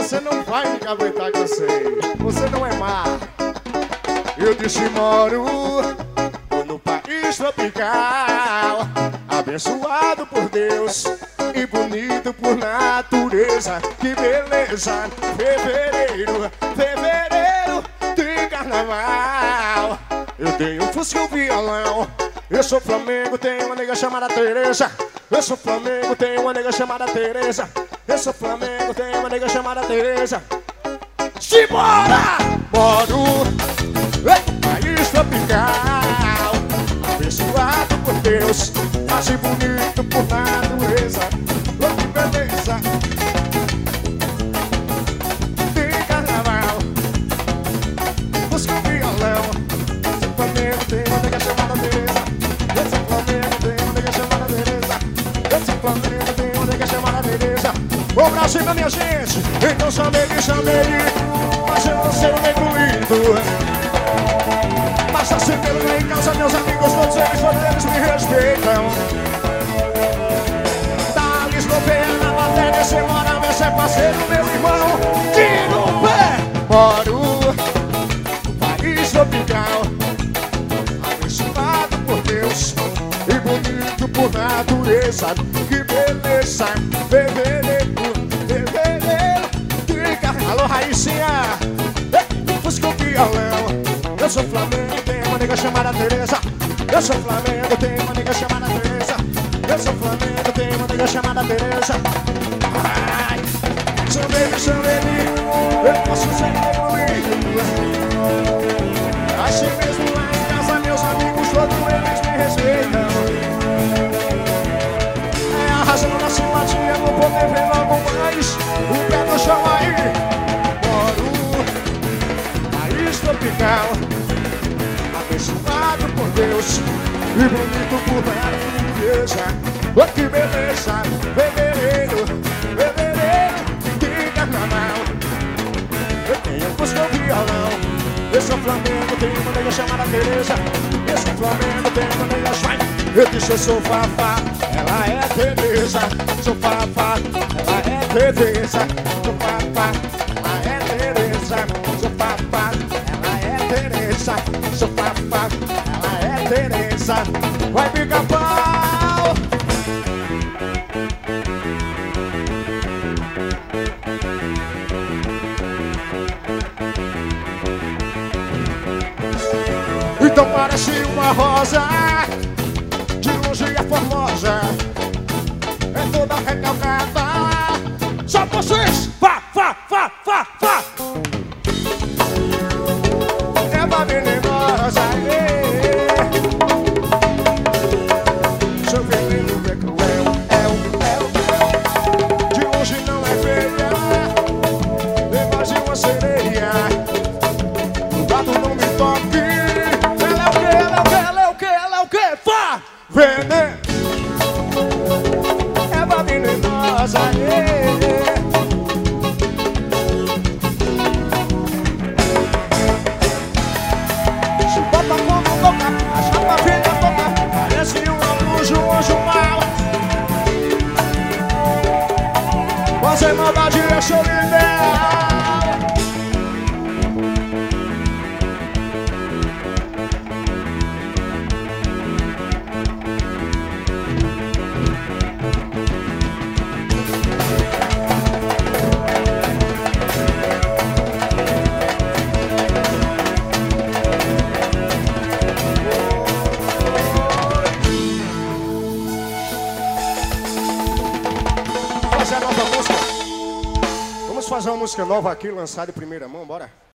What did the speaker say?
Você não vai me cabritar que eu sei. Você não é má. Eu disse moro no país tropical, abençoado por Deus e bonito por natureza. Que beleza, fevereiro, fevereiro de carnaval. Eu tenho um fusca e um violão. Eu sou Flamengo, tenho uma nega chamada Tereza. Eu sou Flamengo, tenho uma nega chamada Tereza. Eu sou Flamengo, tenho uma nega chamada Tereza. Simbora! Moro no país tropical, abençoado por Deus, mas e bonito por natureza. Oh, que beleza de carnaval. Busca um violão. Eu sou Flamengo, tem uma nega chamada Tereza. Eu sou Flamengo, tem uma nega chamada Tereza. Eu sou Flamengo, tem uma nega chamada Tereza. Ô Brasil, minha gente, então chame ele, mas eu não sei o incluído. Basta ser pelo lá em casa, meus amigos, todos eles me respeitam. Da Eslovênia, matéria, você mora, mas é parceiro, meu irmão. Tira o pé! Moro no país tropical, abençoado por Deus e bonito por natureza. Que beleza, fevereiro, fevereiro de carnaval. Alô, Raicinha, busca o violão. Eu sou Flamengo, tenho uma nega chamada Tereza. Eu sou Flamengo, tenho uma nega chamada Tereza. Eu sou Flamengo, tenho uma nega chamada Tereza. Ai, chame ele, eu posso ser evoluído. Assim mesmo lá em casa, meus amigos, todos eles me respeitam. É arrasando na simpatia, vou poder ver logo mais. O pé no chão aí. Moro no país tropical, abençoado por Deus e bonito por natureza. Oh, que beleza, fevereiro, fevereiro de carnaval. Eu tenho busca o violão. Eu sou Flamengo, tenho uma nega chamada Tereza. Eu sou Flamengo, tenho uma nega chamada. Eu disse eu sou Fafá, ela é Tereza. Sou Fafá, ela é Tereza. Sou Fafá, ela é Tereza. Sou Fafá, ela é Tereza. Sou Fafá, ela é Tereza. Vai pica-pau! Então parece uma rosa, de longe é formosa, é toda recalcada. Só vocês! Vá, vá, vá, vá, vá! É uma venenosa, seu veneno é cruel, de longe não é feia, é mais de uma sereia. Cuidado, não me toque. Veneno é uma venenosa, se bota como boca, a chapa vem da boca, parece um anjo mau. Fazer maldade é solidão. Vamos fazer uma música nova aqui, lançada em primeira mão, bora?